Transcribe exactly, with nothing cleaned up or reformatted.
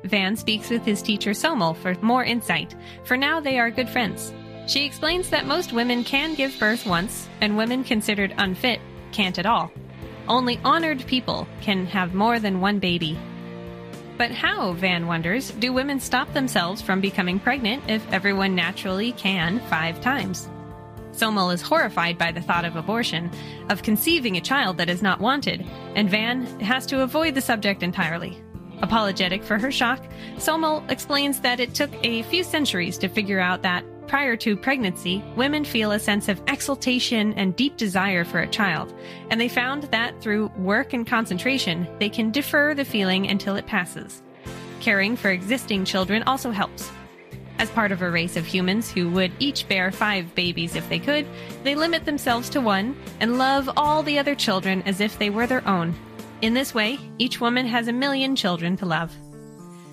Van speaks with his teacher Somel for more insight. For now, they are good friends. She explains that most women can give birth once, and women considered unfit can't at all. Only honored people can have more than one baby. But how, Van wonders, do women stop themselves from becoming pregnant if everyone naturally can five times? Somel is horrified by the thought of abortion, of conceiving a child that is not wanted, and Van has to avoid the subject entirely. Apologetic for her shock, Somel explains that it took a few centuries to figure out that, prior to pregnancy, women feel a sense of exultation and deep desire for a child, and they found that through work and concentration, they can defer the feeling until it passes. Caring for existing children also helps. As part of a race of humans who would each bear five babies if they could, they limit themselves to one and love all the other children as if they were their own. In this way, each woman has a million children to love.